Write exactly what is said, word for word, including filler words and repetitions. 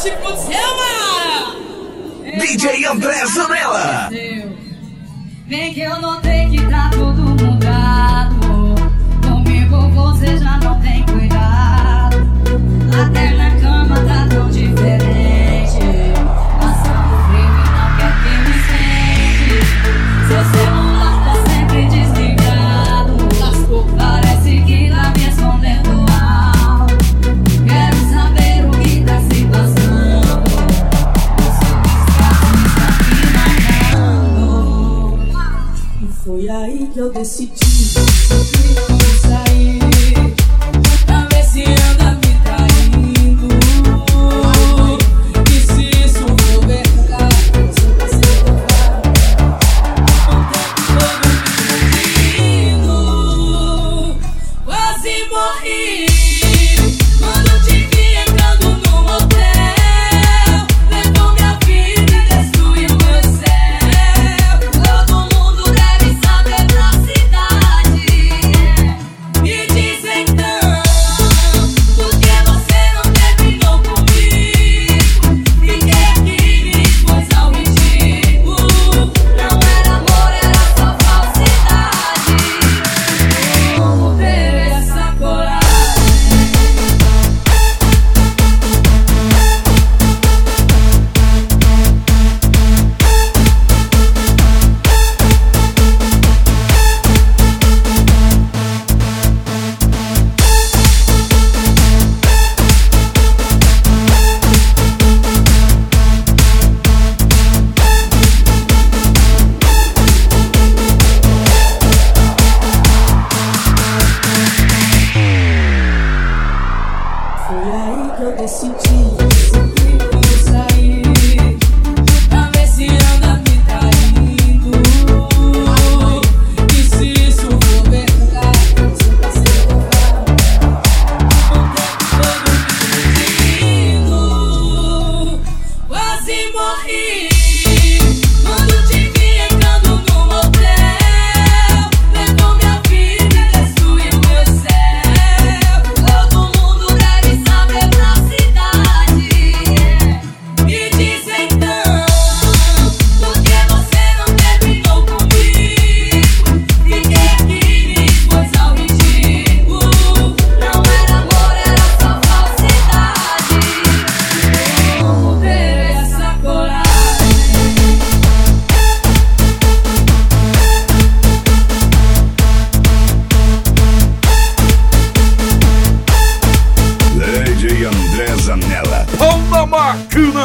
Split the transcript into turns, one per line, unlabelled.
se funciona!
D J André Zanella.
Vem que eu notei que tá tudo mudado. Comigo você já não tem cuidado. Até na cama tá tão diferente. Passando frio e não quer que me sente. Seu celular tá sempre desligado. Lascou, parece que tá me escondendo algo. Quero saber o que tá se passando. O seu desgraça está me matando. E foi aí que eu decidi sair pra ver se anda me traindo. E se isso for verdade, você vai ser levado. O tempo todo me pedindo. Quase morri quando te vi entrando no motel. Levou minha vida e destruiu meu céu. Todo mundo deve saber na cidade. Me diz então, por que você não terminou comigo? Fiquei aqui me expôs ao ridículo. Não era amor, era só falsidade. Como ter essa coragem? Foi aí que eu decidi, decidi sair pra ver se anda me traindo. E se isso for verdade, você vai ser levado. O tempo todo me pedindo. Quase morri quando te vi entrando no motel. Levou minha vida e destruiu meu céu. Todo mundo deve saber na cidade. Me diz então, por que você não terminou comigo? Fiquei aqui me expôs ao ridículo. Não era amor, era só falsidade. Como ter essa coragem?
D J André Zanella.
Pão na máquina!